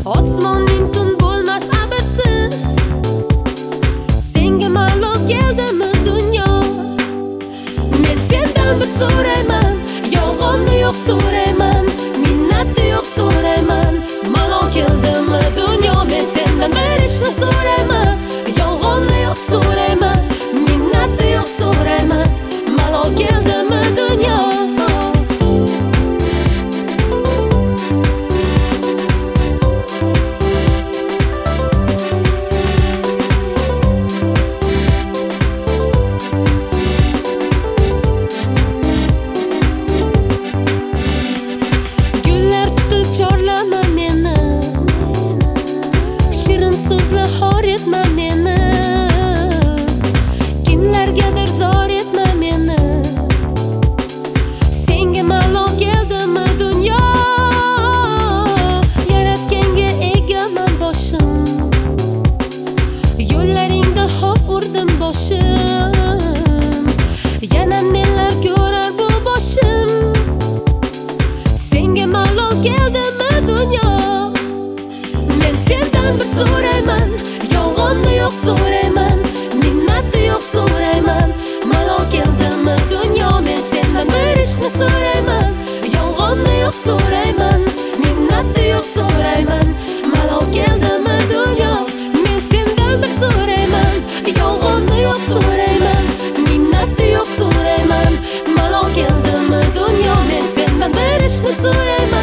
Osmonning tun bo'lmas abadsiz, senga ma'lum keldimi dunyo? Men sendan bir so'rayman, yolg'onni yo'q so'rayman, minnatni yo'q so'rayman. Ma'lum keldimi dunyo? Men sendan bir ishni so'rayman, yolg'onni yo'q so'rayman, minnatni yo'q so'rayman. Ma'lum keldimi dunyo? Chorlama meni, shirin so'zla xor etma meni, kimlargadir zor etma meni. Senga ma'lum keldimi dunyo? Yaratganga egaman boshim, yo'llaringda hop urdim boshim. Yana nelar ko'rar bu boshim? Senga ma'lum keldimi dunyo? Men sendan bir so'rayman, yolg'onni yo'q so'rayman, minnatni yo'q so'rayman. Ma'lum keldimi dunyo? Men sendan bir ishni so'rayman, yolg'onni yo'q so'rayman, minnatni yo'q so'rayman. Ma'lum keldimi dunyo? Men sendan bir so'rayman, yolg'onni yo'q so'rayman, minnatni yo'q so'rayman. Ma'lum keldimi dunyo? Men sendan bir ishni so'rayman.